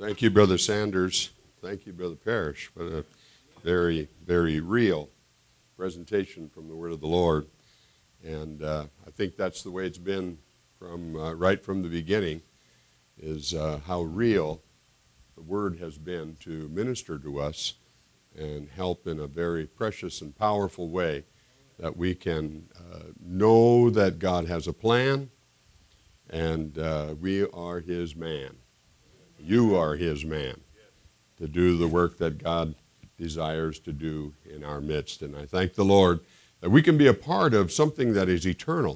Thank you, Brother Sanders. Thank you, Brother Parrish, for a very, very real presentation from the Word of the Lord. And I think that's the way it's been from right from the beginning, is how real the Word has been to minister to us and help in a very precious and powerful way that we can know that God has a plan and we are His man. You are His man to do the work that God desires to do in our midst. And I thank the Lord that we can be a part of something that is eternal,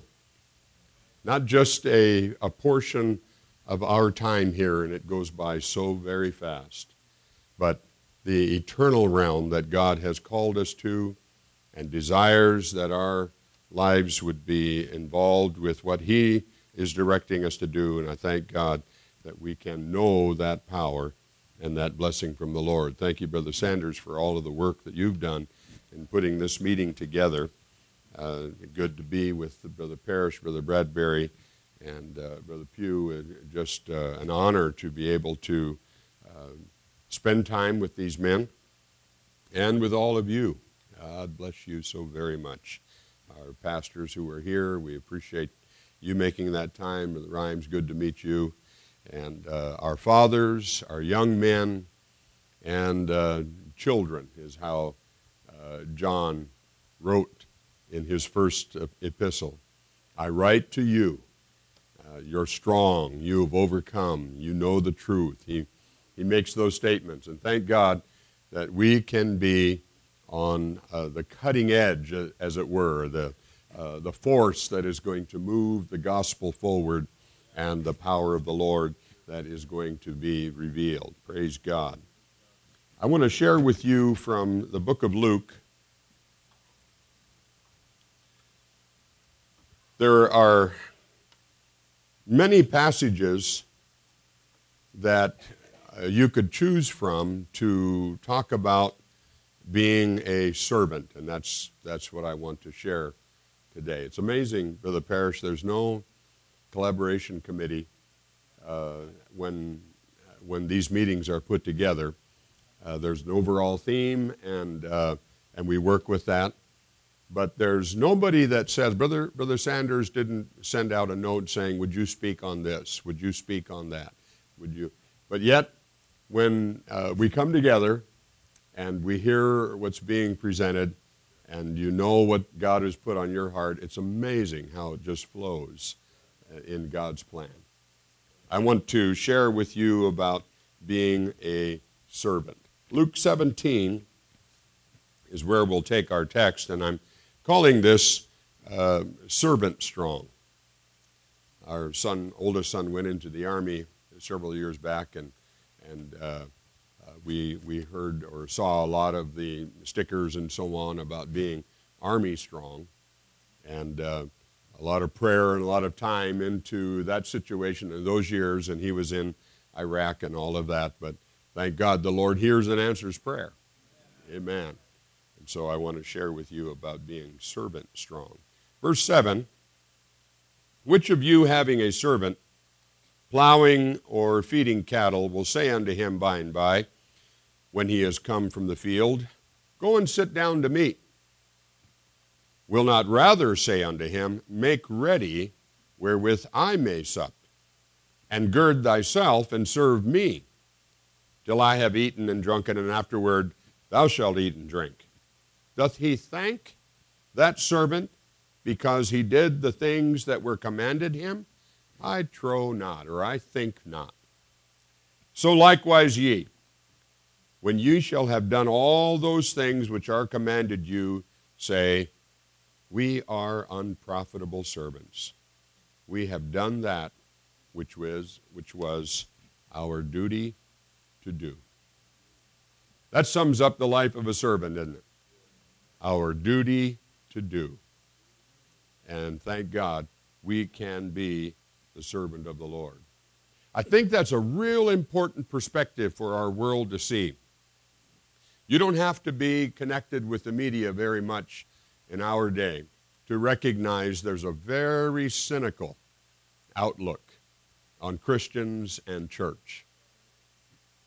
not just a portion of our time here, and it goes by so very fast, but the eternal realm that God has called us to and desires that our lives would be involved with what He is directing us to do. And I thank God that we can know that power and that blessing from the Lord. Thank you, Brother Sanders, for all of the work that you've done in putting this meeting together. Good to be with Brother Parrish, Brother Bradbury, and Brother Pugh. Just an honor to be able to spend time with these men and with all of you. God bless you so very much. Our pastors who are here, we appreciate you making that time. Brother Rhymes, good to meet you. And our fathers, our young men, and children is how John wrote in his first epistle. I write to you, you're strong, you have overcome, you know the truth. He makes those statements, and thank God that we can be on the cutting edge, as it were, the force that is going to move the gospel forward and the power of the Lord that is going to be revealed. Praise God. I want to share with you from the book of Luke. There are many passages that you could choose from to talk about being a servant, and that's what I want to share today. It's amazing, Brother Parrish, there's no collaboration committee when these meetings are put together. There's an overall theme, and we work with that. But there's nobody that says, Brother Sanders didn't send out a note saying, would you speak on this? Would you speak on that? Would you? But yet, when we come together and we hear what's being presented, and you know what God has put on your heart, it's amazing how it just flows in God's plan. I want to share with you about being a servant. Luke 17 is where we'll take our text, and I'm calling this Servant Strong. Our oldest son went into the Army several years back, and we heard or saw a lot of the stickers and so on about being Army strong, and a lot of prayer and a lot of time into that situation in those years, and he was in Iraq and all of that, but thank God the Lord hears and answers prayer. Amen. And so I want to share with you about being servant strong. Verse 7, which of you having a servant plowing or feeding cattle will say unto him by and by, when he has come from the field, go and sit down to meat? Will not rather say unto him, make ready wherewith I may sup, and gird thyself and serve me, till I have eaten and drunken, and afterward thou shalt eat and drink? Doth he thank that servant because he did the things that were commanded him? I trow not, or I think not. So likewise ye, when ye shall have done all those things which are commanded you, say, we are unprofitable servants. We have done that which was our duty to do. That sums up the life of a servant, doesn't it? Our duty to do. And thank God we can be the servant of the Lord. I think that's a real important perspective for our world to see. You don't have to be connected with the media very much in our day to recognize there's a very cynical outlook on Christians and church.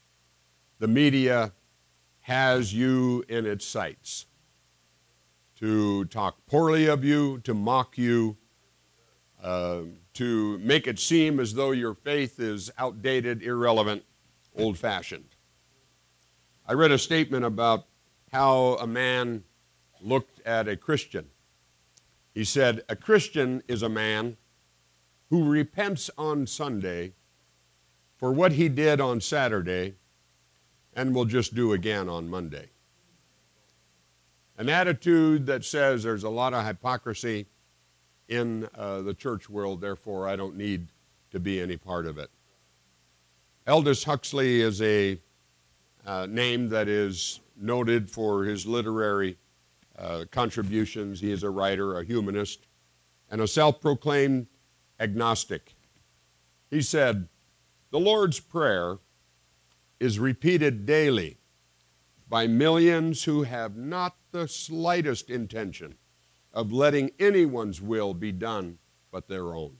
the media has you in its sights to talk poorly of you, to mock you, to make it seem as though your faith is outdated, irrelevant, old-fashioned. I read a statement about how a man looked at a Christian. He said, "A Christian is a man who repents on Sunday for what he did on Saturday and will just do again on Monday." An attitude that says there's a lot of hypocrisy in the church world, therefore I don't need to be any part of it. Aldous Huxley is a name that is noted for his literary contributions. He is a writer, a humanist, and a self-proclaimed agnostic. He said, "The Lord's Prayer is repeated daily by millions who have not the slightest intention of letting anyone's will be done but their own."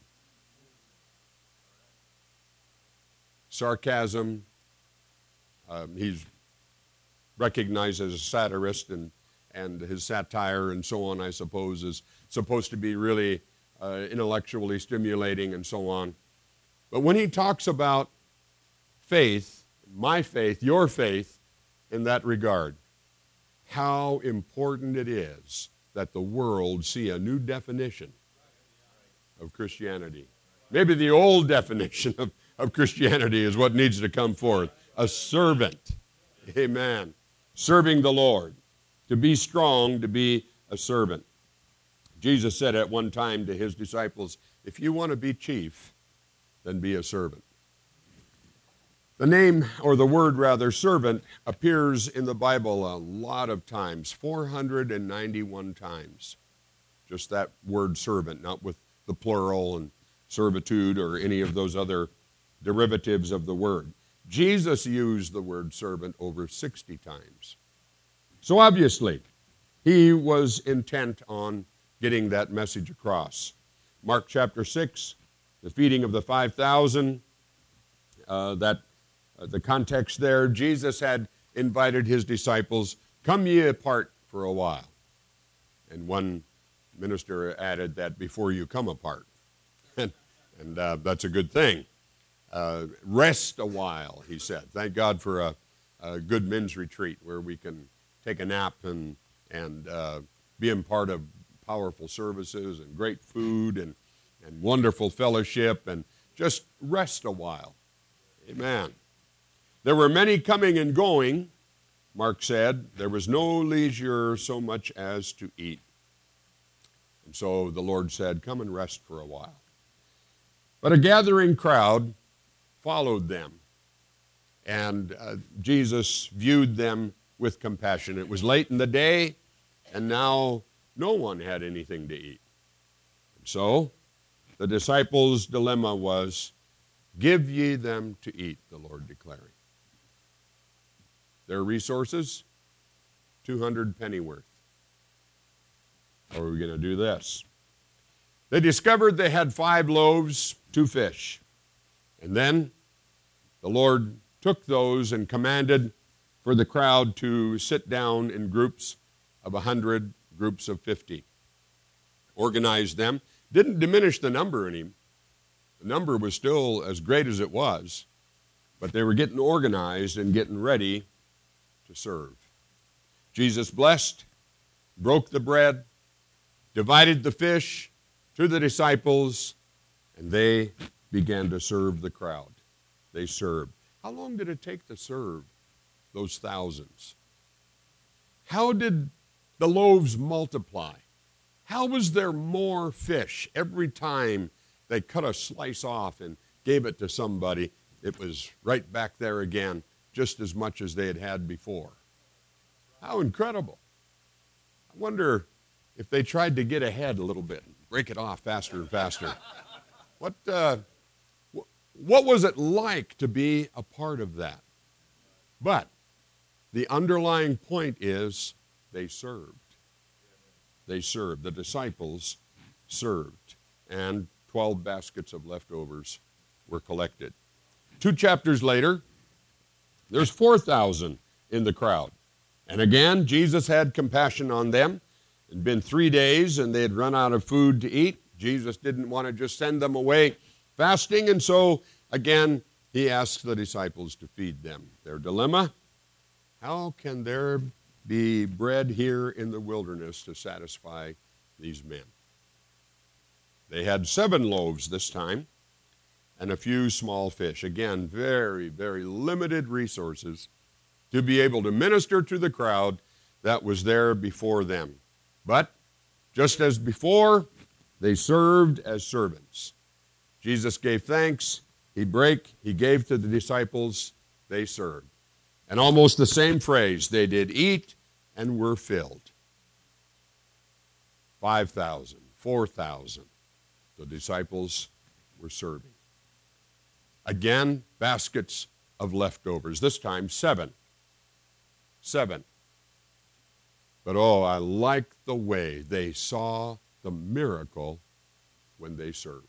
Sarcasm. He's recognized as a satirist, and his satire and so on, I suppose, is supposed to be really intellectually stimulating and so on. But when he talks about faith, my faith, your faith, in that regard, how important it is that the world see a new definition of Christianity. Maybe the old definition of Christianity is what needs to come forth. A servant. Amen. Serving the Lord. To be strong, to be a servant. Jesus said at one time to his disciples, "If you want to be chief, then be a servant." The name, or the word rather, servant, appears in the Bible a lot of times, 491 times. Just that word servant, not with the plural and servitude or any of those other derivatives of the word. Jesus used the word servant over 60 times. So obviously, he was intent on getting that message across. Mark chapter 6, the feeding of the 5,000, the context there, Jesus had invited his disciples, "Come ye apart for a while." And one minister added that, "before you come apart." and that's a good thing. Rest a while, he said. Thank God for a good men's retreat where we can take a nap and be in part of powerful services and great food and wonderful fellowship, and just rest a while. Amen. There were many coming and going, Mark said. There was no leisure so much as to eat. And so the Lord said, "Come and rest for a while." But a gathering crowd followed them, and Jesus viewed them with compassion. It was late in the day, and now no one had anything to eat. And so the disciples' dilemma was, "Give ye them to eat," the Lord declaring. Their resources, 200 pennyworth. How are we going to do this? They discovered they had 5 loaves, 2 fish. And then the Lord took those and commanded for the crowd to sit down in groups of 100, groups of 50. Organized them. Didn't diminish the number any. The number was still as great as it was, but they were getting organized and getting ready to serve. Jesus blessed, broke the bread, divided the fish to the disciples, and they began to serve the crowd. They served. How long did it take to serve those thousands? How did the loaves multiply? How was there more fish every time they cut a slice off and gave it to somebody? It was right back there again, just as much as they had had before. How incredible. I wonder if they tried to get ahead a little bit, break it off faster and faster. What was it like to be a part of that? But the underlying point is they served. They served. The disciples served. And 12 baskets of leftovers were collected. 2 chapters later, There's 4,000 in the crowd. And again, Jesus had compassion on them. It had been 3 days and they had run out of food to eat. Jesus didn't want to just send them away fasting, and so again, he asks the disciples to feed them. Their dilemma: how can there be bread here in the wilderness to satisfy these men? They had 7 loaves this time and a few small fish. Again, very, very limited resources to be able to minister to the crowd that was there before them. But just as before, they served as servants. Jesus gave thanks, he gave to the disciples, they served. And almost the same phrase, they did eat and were filled. 5,000, 4,000, the disciples were serving. Again, baskets of leftovers, this time 7. 7. But oh, I like the way they saw the miracle when they served.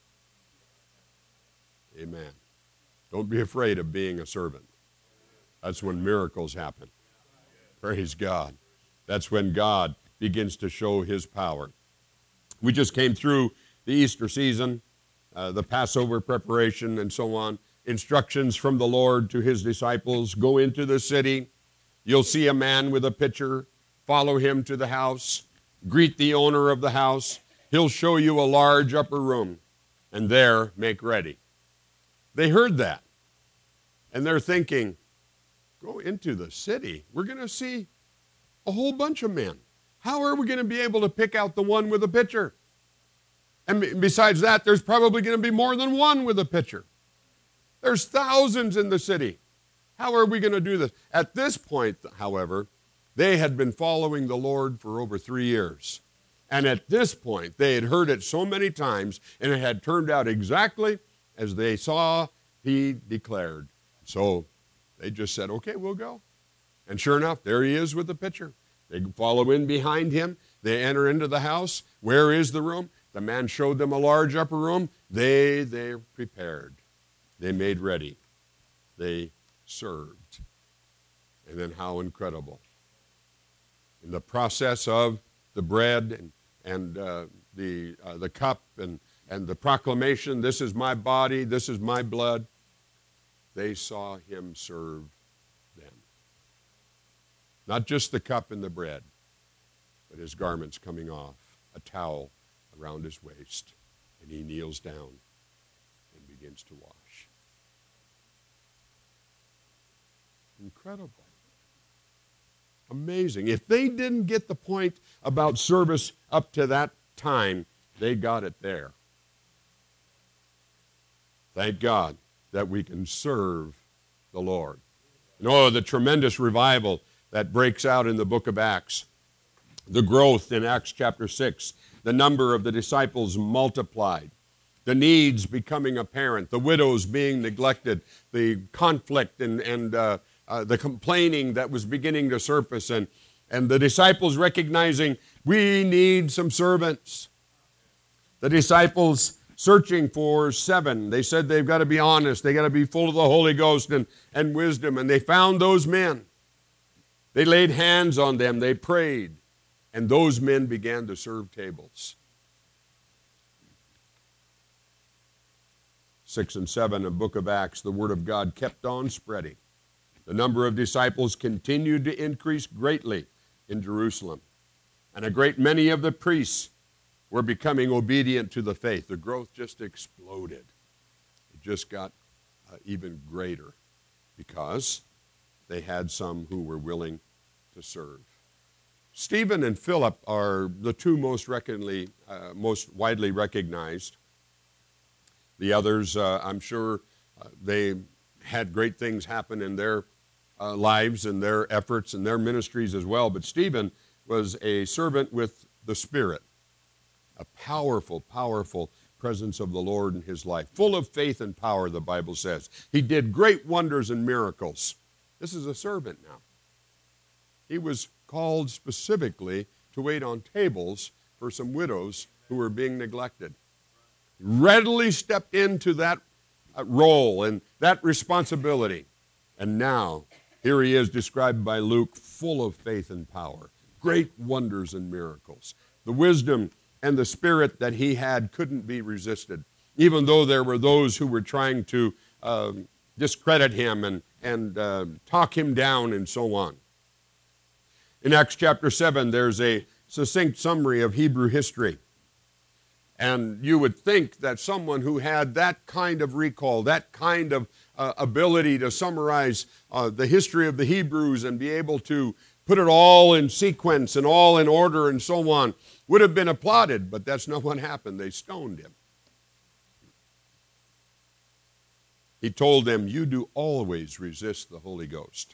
Amen. Don't be afraid of being a servant. That's when miracles happen. Praise God. That's when God begins to show his power. We just came through the Easter season, the Passover preparation and so on. Instructions from the Lord to his disciples: go into the city. You'll see a man with a pitcher. Follow him to the house. Greet the owner of the house. He'll show you a large upper room, and there make ready. They heard that, and they're thinking, go into the city. We're going to see a whole bunch of men. How are we going to be able to pick out the one with a pitcher? And besides that, there's probably going to be more than one with a pitcher. There's thousands in the city. How are we going to do this? At this point, however, they had been following the Lord for over 3 years. And at this point, they had heard it so many times, and it had turned out exactly as they saw he declared. So they just said, okay, we'll go. And sure enough, there he is with the pitcher. They follow in behind him. They enter into the house. Where is the room? The man showed them a large upper room. They prepared. They made ready. They served. And then how incredible. In the process of the bread and the cup and the proclamation, this is my body, this is my blood, they saw him serve them. Not just the cup and the bread, but his garments coming off, a towel around his waist, and he kneels down and begins to wash. Incredible. Amazing. If they didn't get the point about service up to that time, they got it there. Thank God that we can serve the Lord. The tremendous revival that breaks out in the book of Acts, the growth in Acts chapter 6, the number of the disciples multiplied, the needs becoming apparent, the widows being neglected, the conflict and the complaining that was beginning to surface, and the disciples recognizing we need some servants. The disciples searching for 7. They said they've got to be honest. They got to be full of the Holy Ghost and wisdom. And they found those men. They laid hands on them. They prayed. And those men began to serve tables. 6 and 7 in the book of Acts, the word of God kept on spreading. The number of disciples continued to increase greatly in Jerusalem. And a great many of the priests were becoming obedient to the faith. The growth just exploded. It just got even greater because they had some who were willing to serve. Stephen and Philip are the two most widely recognized. The others, I'm sure, they had great things happen in their lives and their efforts and their ministries as well. But Stephen was a servant with the Spirit. A powerful, powerful presence of the Lord in his life. Full of faith and power, the Bible says. He did great wonders and miracles. This is a servant now. He was called specifically to wait on tables for some widows who were being neglected. Readily stepped into that role and that responsibility And now, here he is described by Luke, full of faith and power, great wonders and miracles. The wisdom and the spirit that he had couldn't be resisted, even though there were those who were trying to discredit him and talk him down and so on. In Acts chapter 7, there's a succinct summary of Hebrew history. And you would think that someone who had that kind of recall, that kind of ability to summarize the history of the Hebrews and be able to put it all in sequence and all in order and so on, would have been applauded, but that's not what happened. They stoned him. He told them, you do always resist the Holy Ghost.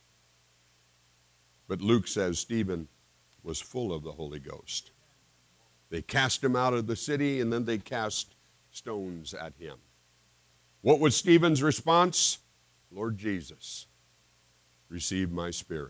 But Luke says Stephen was full of the Holy Ghost. They cast him out of the city, and then they cast stones at him. What was Stephen's response? Lord Jesus, receive my spirit.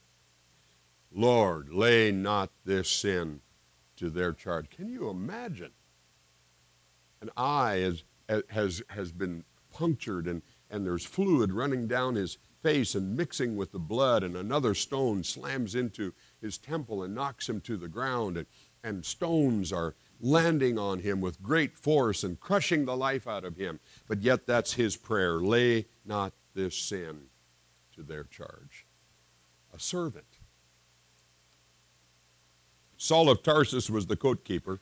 Lord, lay not this sin to their charge. Can you imagine? An eye has been punctured, and there's fluid running down his face and mixing with the blood, and another stone slams into his temple and knocks him to the ground, and stones are landing on him with great force and crushing the life out of him. But yet that's his prayer. Lay not this sin to their charge. A servant. Saul of Tarsus was the coat keeper,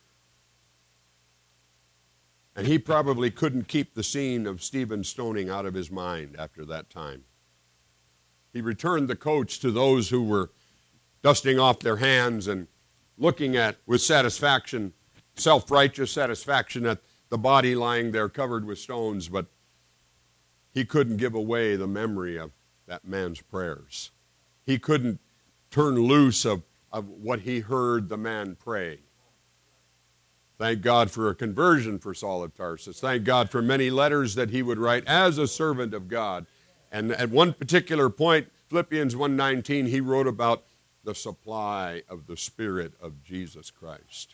and he probably couldn't keep the scene of Stephen's stoning out of his mind after that time. He returned the coats to those who were dusting off their hands and looking at, with satisfaction, self-righteous satisfaction, at the body lying there covered with stones, but he couldn't give away the memory of that man's prayers. He couldn't turn loose of what he heard the man pray. Thank God for a conversion for Saul of Tarsus. Thank God for many letters that he would write as a servant of God. And at one particular point, Philippians 1:19, he wrote about the supply of the Spirit of Jesus Christ.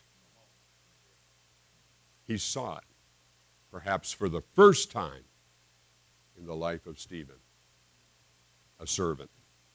He saw it, perhaps for the first time in the life of Stephen, a servant.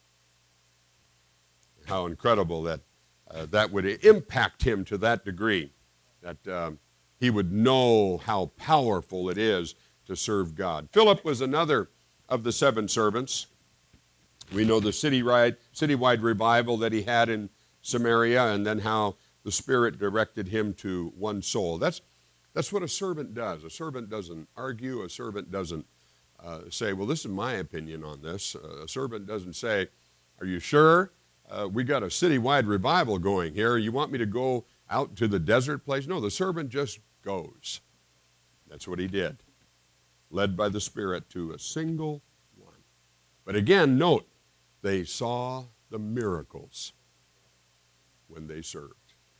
How incredible that that would impact him to that degree, that he would know how powerful it is to serve God. Philip was another of the 7 servants. We know the citywide revival that he had in Samaria, and then how the Spirit directed him to one soul. That's what a servant does. A servant doesn't argue. A servant doesn't say, well, this is my opinion on this. A servant doesn't say, are you sure? We got a citywide revival going here. You want me to go out to the desert place? No, the servant just goes. That's what he did, led by the Spirit to a single one. But again, note, they saw the miracles when they served.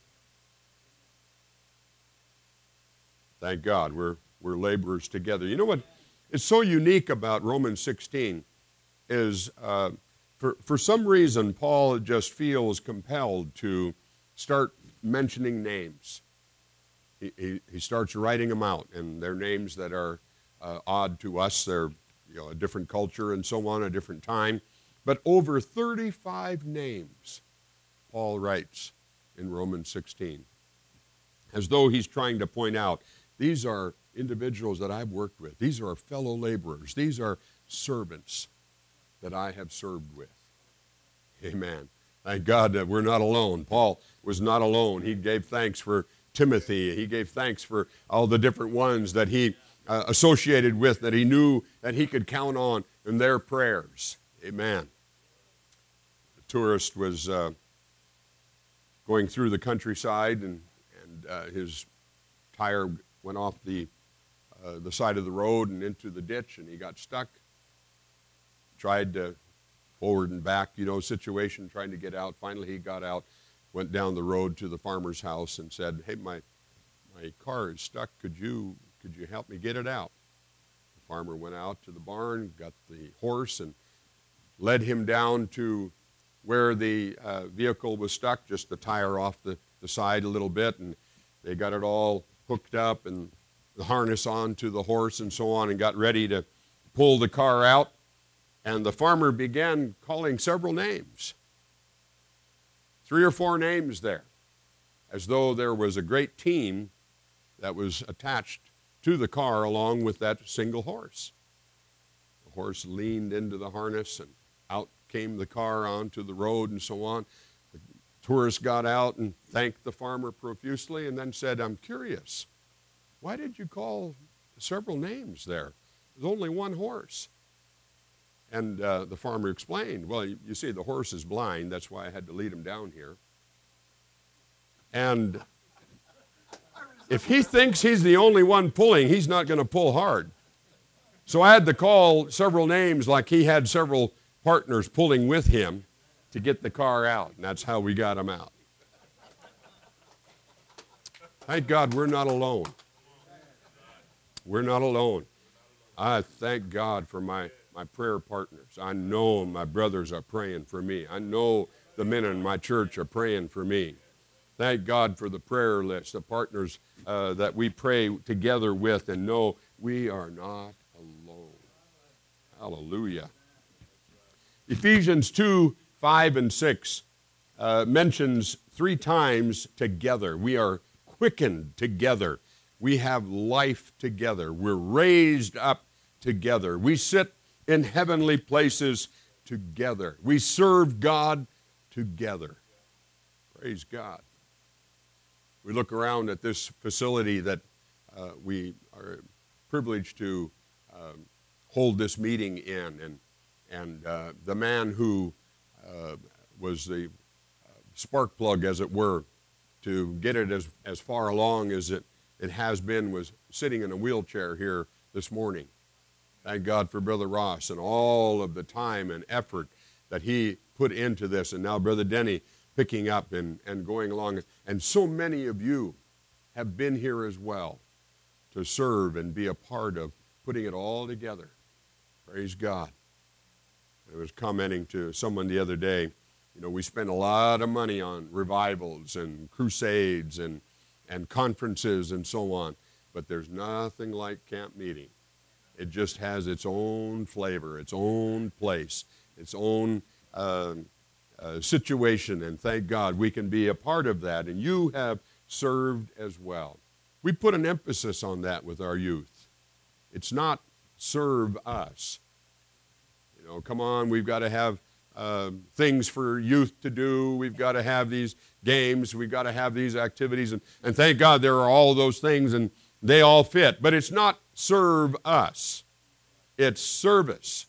Thank God, we're laborers together. You know what is so unique about Romans 16 is for some reason Paul just feels compelled to start mentioning names. He starts writing them out, and they're names that are odd to us. They're a different culture and so on, a different time. But over 35 names Paul writes in Romans 16, as though he's trying to point out, these are individuals that I've worked with. These are fellow laborers. These are servants that I have served with. Amen. Thank God that we're not alone. Paul was not alone. He gave thanks for Timothy. He gave thanks for all the different ones that he associated with, that he knew that he could count on in their prayers. Amen. The tourist was going through the countryside, and his tire went off the side of the road and into the ditch, and he got stuck. Tried to forward and back, situation, trying to get out. Finally, he got out, went down the road to the farmer's house and said, hey, my car is stuck. Could you help me get it out? The farmer went out to the barn, got the horse, and led him down to where the vehicle was stuck, just the tire off the side a little bit, and they got it all hooked up and the harness onto the horse and so on, and got ready to pull the car out. And the farmer began calling several names, 3 or 4 names there, as though there was a great team that was attached to the car along with that single horse. The horse leaned into the harness and out came the car onto the road and so on. The tourist got out and thanked the farmer profusely and then said, "I'm curious, why did you call several names there? There's only one horse." And the farmer explained, "Well, you see, the horse is blind. That's why I had to lead him down here. And if he thinks he's the only one pulling, he's not going to pull hard. So I had to call several names like he had several partners pulling with him to get the car out. And that's how we got him out." Thank God we're not alone. We're not alone. I thank God for my prayer partners. I know my brothers are praying for me. I know the men in my church are praying for me. Thank God for the prayer list, the partners that we pray together with and know we are not alone. Hallelujah. Ephesians 2, 5, and 6 mentions 3 times together. We are quickened together. We have life together. We're raised up together. We sit in heavenly places together. We serve God together. Praise God. We look around at this facility that we are privileged to hold this meeting in, and the man who was the spark plug, as it were, to get it as far along as it has been, was sitting in a wheelchair here this morning. Thank God for Brother Ross and all of the time and effort that he put into this. And now Brother Denny picking up and going along. And so many of you have been here as well to serve and be a part of putting it all together. Praise God. I was commenting to someone the other day, we spend a lot of money on revivals and crusades and conferences and so on, but there's nothing like camp meeting. It just has its own flavor, its own place, its own situation, and thank God we can be a part of that, and you have served as well. We put an emphasis on that with our youth. It's not serve us. Come on, we've got to have things for youth to do. We've got to have these games. We've got to have these activities, and thank God there are all those things, and they all fit. But it's not serve us. It's service.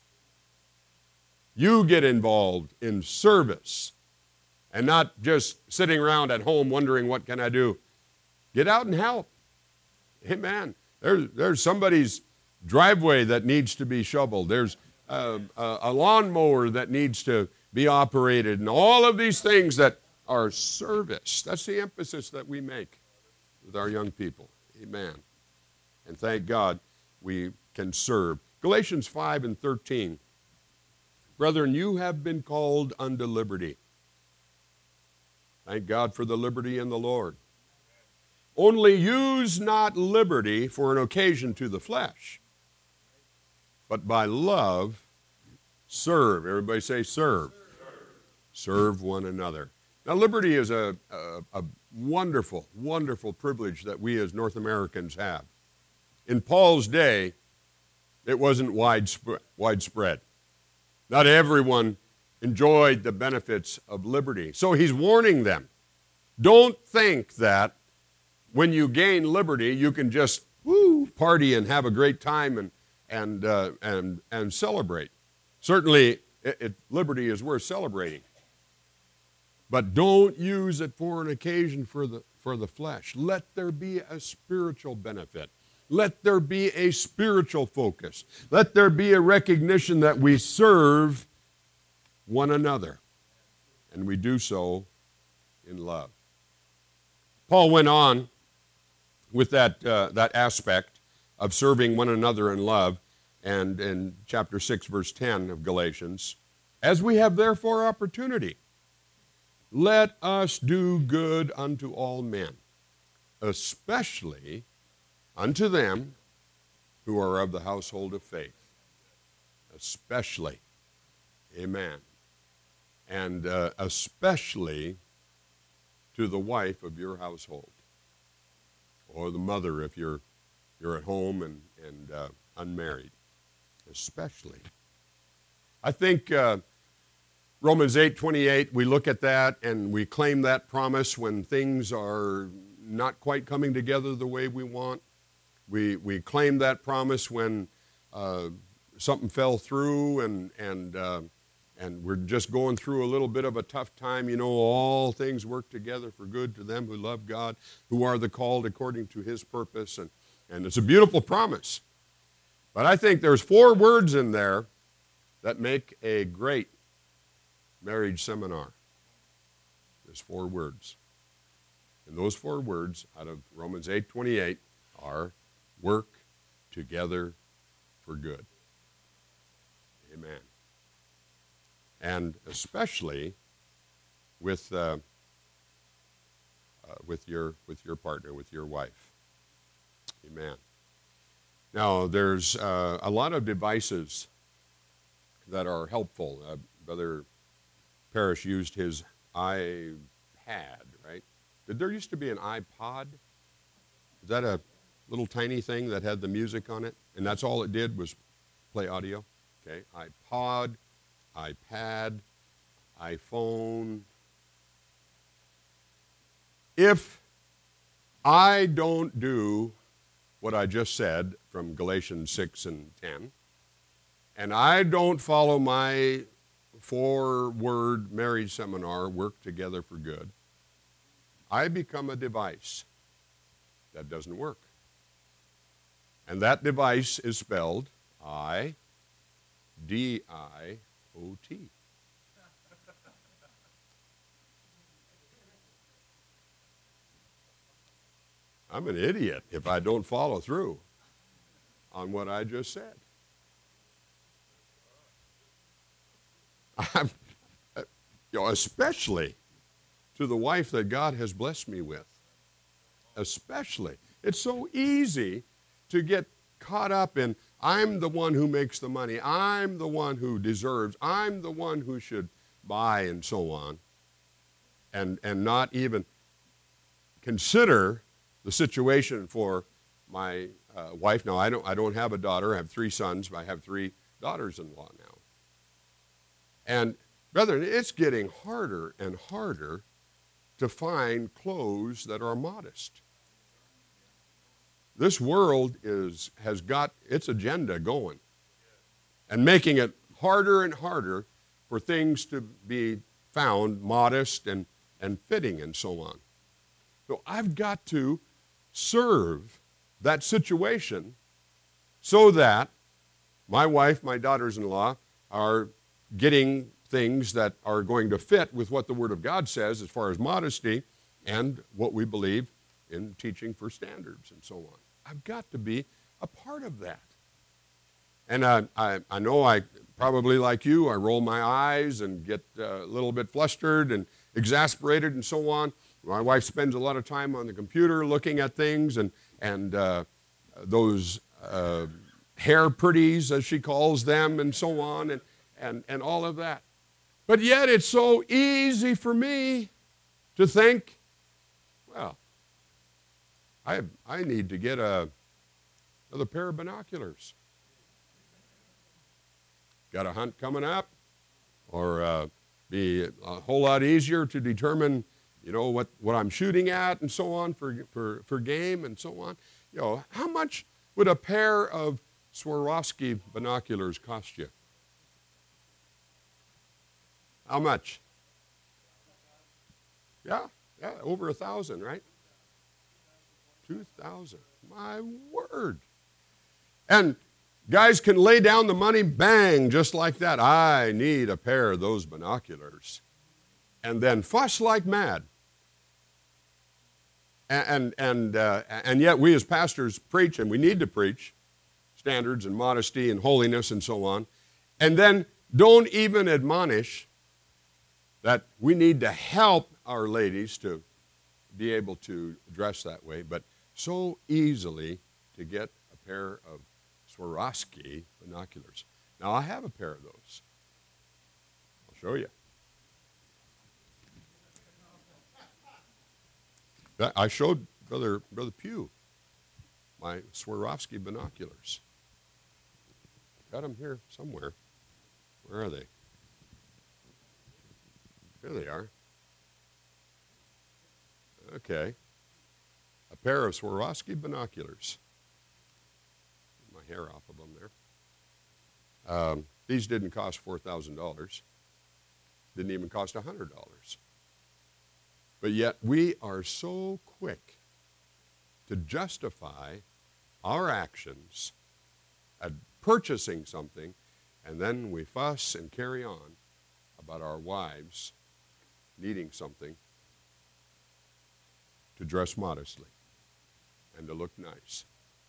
You get involved in service and not just sitting around at home wondering, what can I do? Get out and help. Amen. There's somebody's driveway that needs to be shoveled. There's a lawnmower that needs to be operated, and all of these things that are service. That's the emphasis that we make with our young people. Amen. And thank God we can serve. Galatians 5 and 13. Brethren, you have been called unto liberty. Thank God for the liberty in the Lord. Only use not liberty for an occasion to the flesh, but by love serve. Everybody say serve. Serve one another. Now, liberty is a wonderful, wonderful privilege that we as North Americans have. In Paul's day, it wasn't widespread. Not everyone enjoyed the benefits of liberty. So he's warning them. Don't think that when you gain liberty, you can just party and have a great time and celebrate. Certainly, liberty is worth celebrating. But don't use it for an occasion for the flesh. Let there be a spiritual benefit. Let there be a spiritual focus. Let there be a recognition that we serve one another. And we do so in love. Paul went on with that aspect of serving one another in love. And in chapter 6, verse 10 of Galatians, as we have therefore opportunity, let us do good unto all men, especially unto them who are of the household of faith. Especially. Amen. And especially to the wife of your household, or the mother if you're at home and unmarried, especially. I think Romans 8:28, we look at that and we claim that promise when things are not quite coming together the way we want. We claim that promise when something fell through and we're just going through a little bit of a tough time. You know, all things work together for good to them who love God, who are the called according to his purpose. And it's a beautiful promise. But I think there's 4 words in there that make a great marriage seminar. There's 4 words. And those 4 words out of Romans 8:28 are work together for good. Amen. And especially with your partner, with your wife. Amen. Now, there's a lot of devices that are helpful. Brother Parrish used his iPad, right? Did there used to be an iPod? Is that a little tiny thing that had the music on it? And that's all it did was play audio? Okay, iPod, iPad, iPhone. If I don't do what I just said from Galatians 6 and 10, and I don't follow my 4-word marriage seminar, work together for good, I become a device that doesn't work. And that device is spelled I-D-I-O-T. I'm an idiot if I don't follow through on what I just said. Especially to the wife that God has blessed me with. Especially. It's so easy to get caught up in, I'm the one who makes the money, I'm the one who deserves, I'm the one who should buy, and so on, and not even consider the situation for my wife. Now, I don't have a daughter. I have 3 sons, but I have 3 daughters-in-law now. And, brethren, it's getting harder and harder to find clothes that are modest. This world has got its agenda going and making it harder and harder for things to be found modest and fitting and so on. So I've got to serve that situation so that my wife, my daughters-in-law are getting things that are going to fit with what the Word of God says as far as modesty and what we believe in teaching for standards and so on. I've got to be a part of that. And I know I probably, like you, I roll my eyes and get a little bit flustered and exasperated and so on. My wife spends a lot of time on the computer looking at things and those hair pretties, as she calls them, and so on, and all of that. But yet it's so easy for me to think, well, I need to get another pair of binoculars. Got a hunt coming up, or be a whole lot easier to determine, what I'm shooting at and so on for game and so on. How much would a pair of Swarovski binoculars cost you? How much? Yeah, over 1,000, right? 2,000. My word. And guys can lay down the money, bang, just like that. I need a pair of those binoculars. And then fuss like mad. And yet we as pastors preach, and we need to preach standards and modesty and holiness and so on. And then don't even admonish that we need to help our ladies to be able to dress that way, but so easily to get a pair of Swarovski binoculars. Now, I have a pair of those. Show you. I showed Brother Pugh my Swarovski binoculars. Got them here somewhere. Where are they? There they are. Okay. A pair of Swarovski binoculars. Get my hair off of them there. These didn't cost $4,000. Didn't even cost $100. But yet we are so quick to justify our actions at purchasing something, and then we fuss and carry on about our wives needing something to dress modestly and to look nice.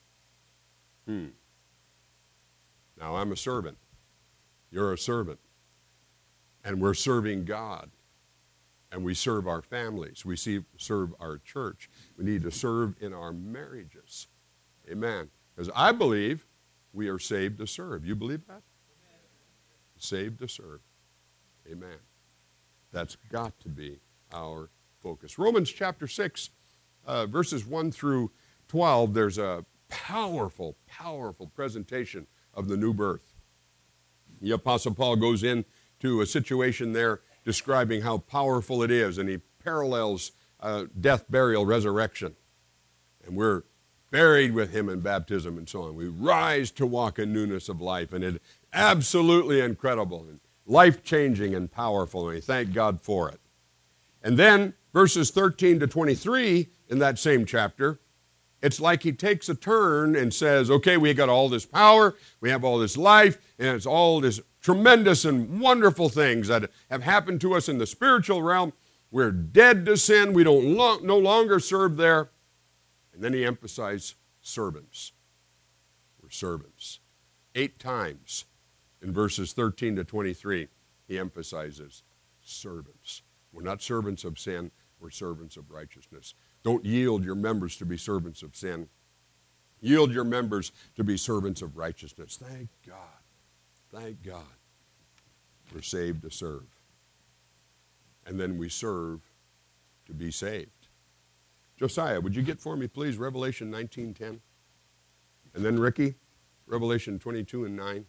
Now, I'm a servant. You're a servant. And we're serving God. And we serve our families. We serve our church. We need to serve in our marriages. Amen. Because I believe we are saved to serve. You believe that? Amen. Saved to serve. Amen. That's got to be our focus. Romans chapter 6, verses 1 through 12, there's a powerful, powerful presentation of the new birth. The Apostle Paul goes into a situation there describing how powerful it is, and he parallels death, burial, resurrection. And we're buried with him in baptism and so on. We rise to walk in newness of life, and it's absolutely incredible and life-changing and powerful, and we thank God for it. And then verses 13 to 23 in that same chapter, it's like he takes a turn and says, okay, we got all this power, we have all this life, and it's all this tremendous and wonderful things that have happened to us in the spiritual realm. We're dead to sin. We don't no longer serve there. And then he emphasized servants. We're servants. 8 times in verses 13 to 23, he emphasizes servants. We're not servants of sin. We're servants of righteousness. Don't yield your members to be servants of sin. Yield your members to be servants of righteousness. Thank God. Thank God. We're saved to serve. And then we serve to be saved. Josiah, would you get for me, please, Revelation 19:10? And then Ricky, Revelation 22 and 9.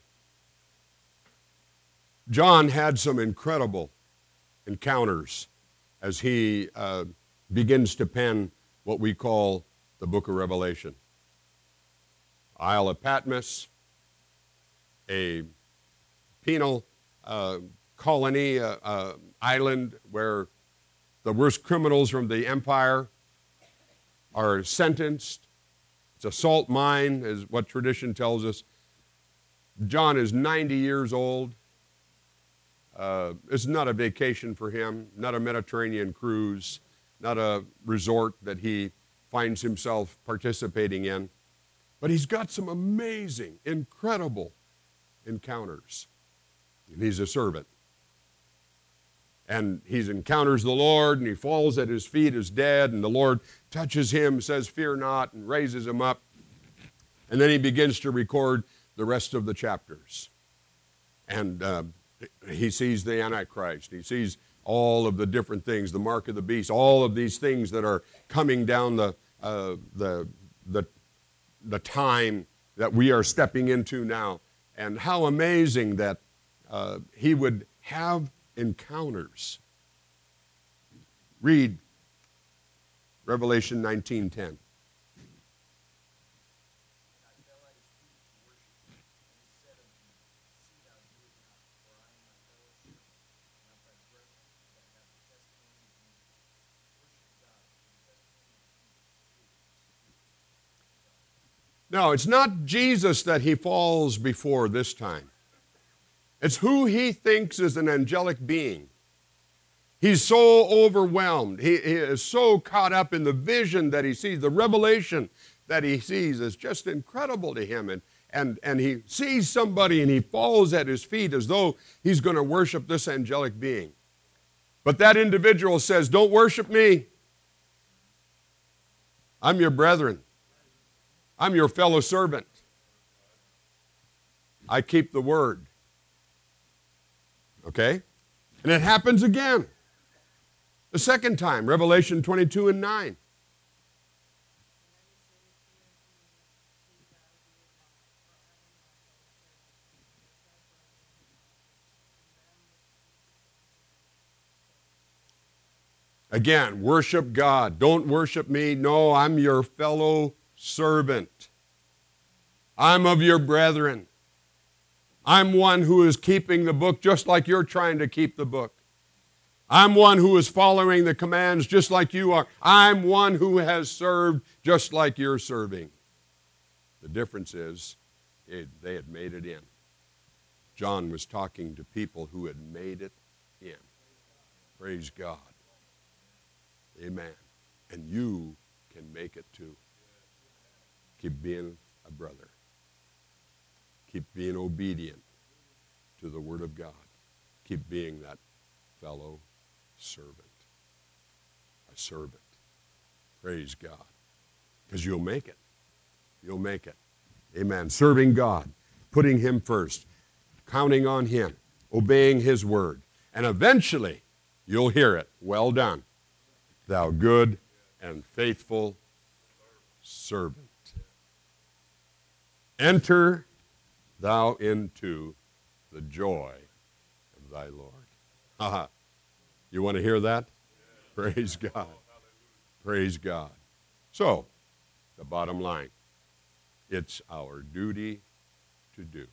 John had some incredible encounters as he begins to pen what we call the book of Revelation. Isle of Patmos, a penal colony, island where the worst criminals from the empire are sentenced. It's a salt mine, is what tradition tells us. John is 90 years old. It's not a vacation for him, not a Mediterranean cruise, not a resort that he finds himself participating in. But he's got some amazing, incredible encounters. And he's a servant. And he encounters the Lord, and he falls at his feet as dead, and the Lord touches him, says, "Fear not," and raises him up. And then he begins to record the rest of the chapters. And he sees the Antichrist. He sees all of the different things, the mark of the beast, all of these things that are coming down the time that we are stepping into now. And how amazing that he would have encounters. Read Revelation 19:10. No, it's not Jesus that he falls before this time. It's who he thinks is an angelic being. He's so overwhelmed. He is so caught up in the vision that he sees. The revelation that he sees is just incredible to him. And he sees somebody and he falls at his feet as though he's going to worship this angelic being. But that individual says, "Don't worship me. I'm your brethren. I'm your fellow servant. I keep the word." Okay? And it happens again. The second time, Revelation 22:9. Again, worship God. Don't worship me. No, I'm your fellow servant. I'm of your brethren. I'm one who is keeping the book just like you're trying to keep the book. I'm one who is following the commands just like you are. I'm one who has served just like you're serving. The difference is they had made it in. John was talking to people who had made it in. Praise God. Amen. And you can make it too. Keep being a brother. Keep being obedient to the Word of God. Keep being that fellow servant. A servant. Praise God. Because you'll make it. You'll make it. Amen. Serving God. Putting Him first. Counting on Him. Obeying His Word. And eventually, you'll hear it. Well done, thou good and faithful servant. Enter thou into the joy of thy Lord. Haha. You want to hear that? Praise God. Praise God. So, the bottom line, it's our duty to do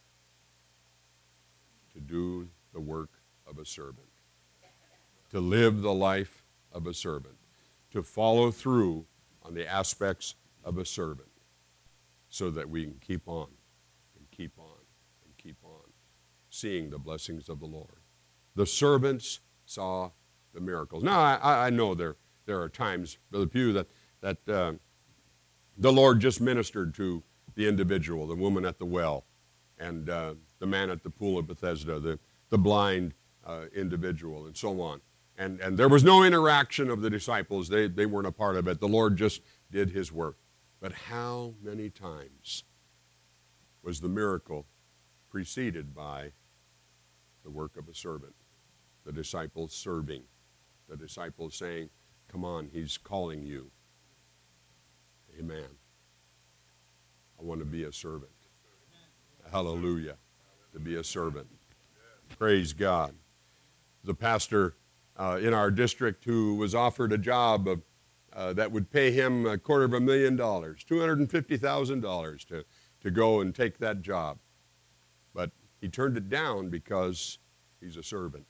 the work of a servant, to live the life of a servant, to follow through on the aspects of a servant so that we can keep on and keep on and keep on seeing the blessings of the Lord. The servants saw the miracles. Now, I know there are times, Brother Pugh, that the Lord just ministered to the individual, the woman at the well, and the man at the pool of Bethesda, the blind individual, and so on. And there was no interaction of the disciples. They weren't a part of it. The Lord just did His work. But how many times was the miracle preceded by the work of a servant? The disciples serving. The disciples saying, come on, He's calling you. Amen. I want to be a servant. Hallelujah. To be a servant. Praise God. The pastor in our district who was offered a job that would pay him $250,000, $250,000 to go and take that job. But he turned it down because he's a servant.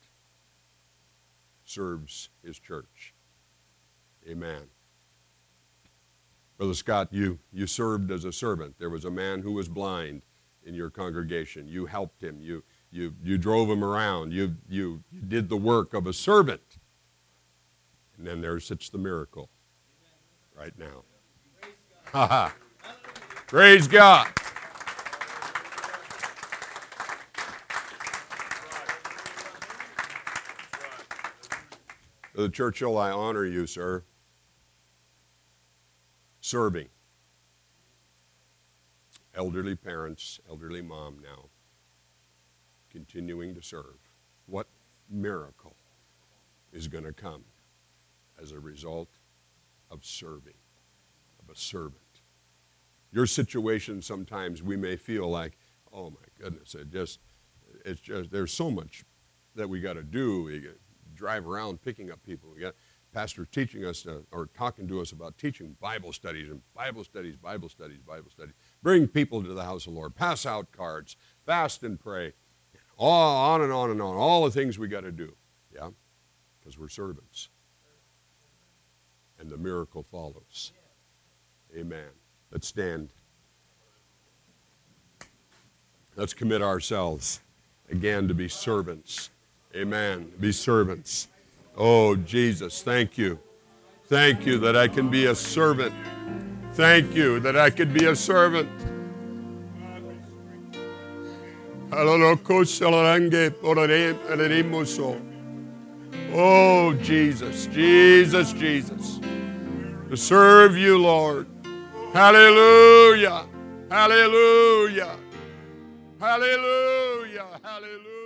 Serves his church. Amen. Brother Scott, you served as a servant. There was a man who was blind in your congregation. You helped him. You drove him around. You did the work of a servant. And then there sits the miracle right now. Ha ha. Praise God. Brother Churchill, I honor you, sir. Serving. Elderly parents, elderly mom now. Continuing to serve. What miracle is going to come as a result of serving, of a servant? Your situation, sometimes we may feel like, oh my goodness, it's just there's so much that we got to do. We got to drive around picking up people. We got pastor teaching us or talking to us about teaching Bible studies and Bible studies. Bring people to the house of the Lord. Pass out cards. Fast and pray. On and on and on. All the things we got to do. Yeah? Because we're servants. And the miracle follows. Amen. Let's stand. Let's commit ourselves again to be servants. Amen. Be servants. Oh, Jesus, thank you. Thank you that I can be a servant. Thank you that I could be a servant. Oh, Jesus, Jesus, Jesus. To serve you, Lord. Hallelujah. Hallelujah. Hallelujah. Hallelujah.